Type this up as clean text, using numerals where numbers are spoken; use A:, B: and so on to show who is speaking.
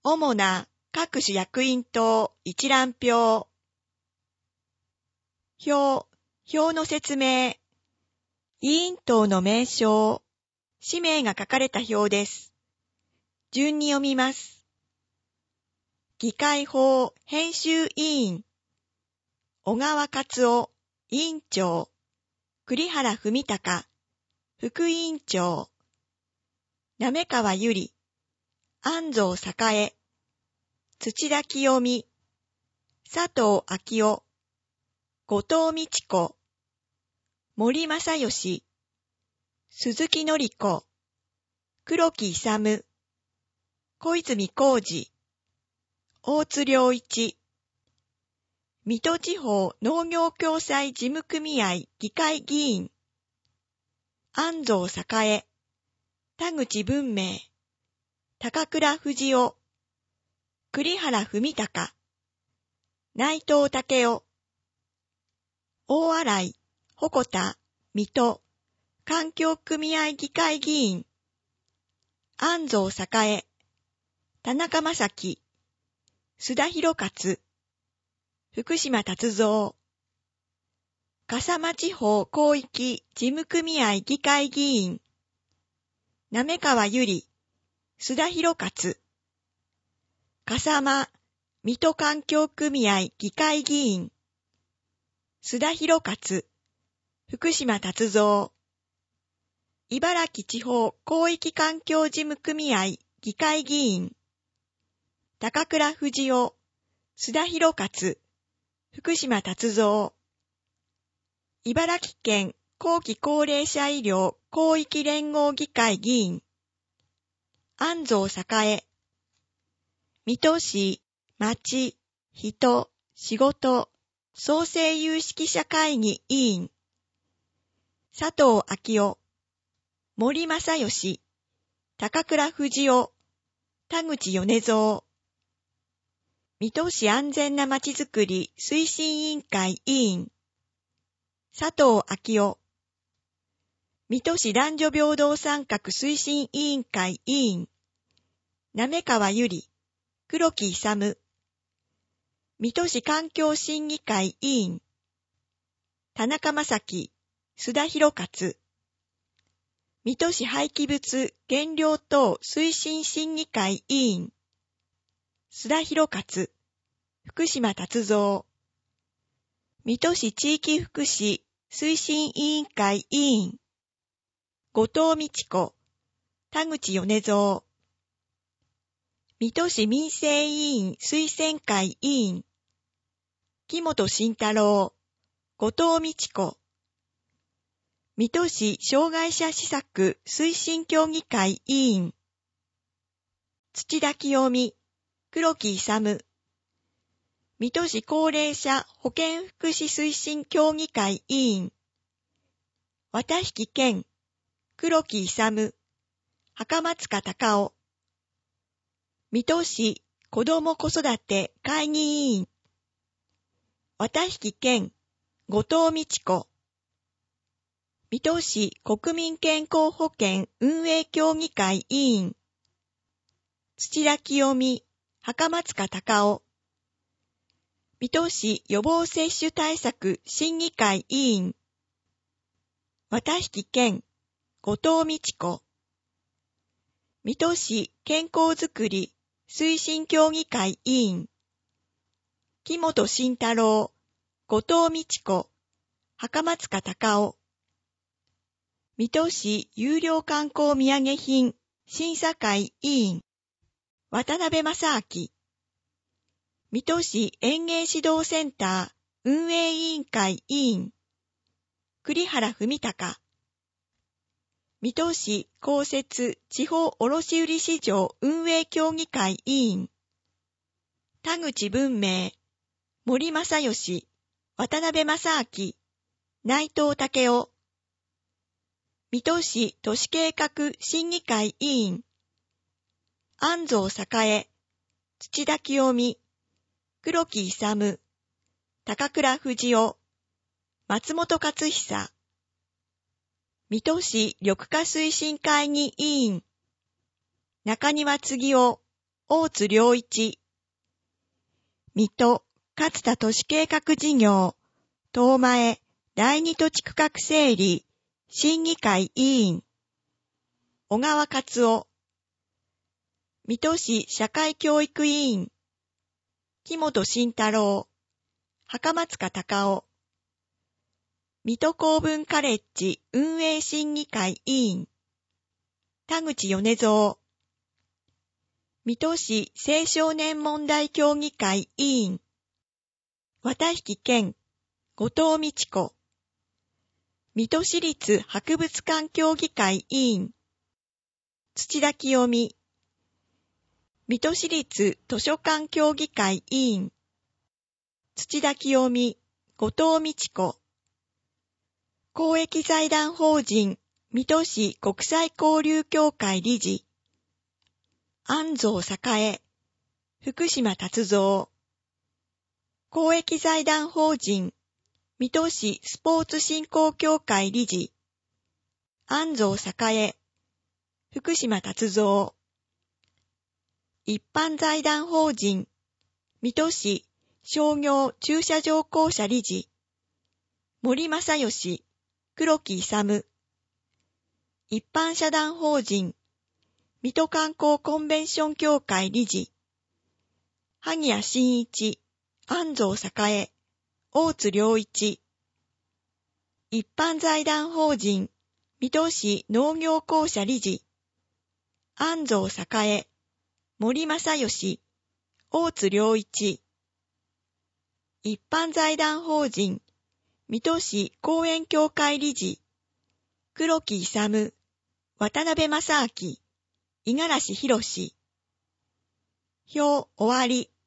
A: 主な各種役員等一覧表。表の説明。委員等の名称、氏名が書かれた表です。順に読みます。議会法編集委員、小川勝夫委員長、栗原文隆副委員長、滑川由里、安藤栄、土田清美、佐藤昭夫、後藤美智子、森正義、鈴木紀子、黒木勇、小泉浩二、大津良一、水戸地方農業共済事務組合議会議員、安藤栄、田口文明、高倉不二夫、栗原文隆、内藤武雄、大洗、鉾田、水戸、環境組合議会議員、安藤栄、田中正樹、須田博勝、福島達三、笠間地方広域事務組合議会議員、滑川由里、須田博勝、笠間、水戸環境組合議会議員、須田博勝、福島達三、茨城地方広域環境事務組合議会議員、高倉不二夫、須田博勝、福島達三、茨城県後期高齢者医療広域連合議会議員、安藤栄、水戸市、町、人、仕事、創生有識者会議委員、佐藤昭夫、森正義、高倉不二夫、田口米三、水戸市安全なまちづくり推進委員会委員、佐藤昭夫、水戸市男女平等参画推進委員会委員、滑川由里、黒木勇、水戸市環境審議会委員、田中正樹、須田博勝、水戸市廃棄物原料等推進審議会委員、須田博勝、福島達三、水戸市地域福祉推進委員会委員、後藤美智子、田口米三、水戸市民生委員推薦会委員、木本慎太郎、後藤美智子、水戸市障害者施策推進協議会委員、土田清美、黒木勇、水戸市高齢者保健福祉推進協議会委員、綿引健、黒木勇、袴塚隆夫、水戸市子ども子育て会議委員、綿引健、後藤美智子、水戸市国民健康保険運営協議会委員、土田清美、袴塚隆夫、水戸市予防接種対策審議会委員、綿引健、後藤美智子、水戸市健康づくり推進協議会委員、木本慎太郎、後藤美智子、袴塚隆夫、水戸市有料観光土産品審査会委員、渡辺正明、水戸市園芸指導センター運営委員会委員、栗原文隆、水戸市公設地方卸売市場運営協議会委員、田口文明、森正義、渡辺正明、内藤武雄、水戸市都市計画審議会委員、安藤栄、土田清美、黒木勇、高倉不二夫、松本勝久、水戸市緑化推進会議委員、中庭次夫、 大津良一。水戸勝田都市計画事業、東前第二土地区画整理、審議会委員。小川勝夫。水戸市社会教育委員。木本慎太郎。袴塚隆夫。水戸公文カレッジ運営審議会委員。田口米蔵。水戸市青少年問題協議会委員。綿引健、後藤美智子。水戸市立博物館協議会委員。土田清美。水戸市立図書館協議会委員。土田清美、後藤美智子。公益財団法人水戸市国際交流協会理事。安蔵栄、福島達三。公益財団法人水戸市スポーツ振興協会理事。安蔵栄、福島達三。一般財団法人水戸市商業駐車場公社理事。森正義、黒木勇。一般社団法人水戸観光コンベンション協会理事。萩谷真一、安蔵栄、大津良一。一般財団法人水戸市農業公社理事。安蔵栄、森正義、大津良一。一般財団法人水戸市公園協会理事。黒木勇、渡辺正明、五十嵐博。表終わり。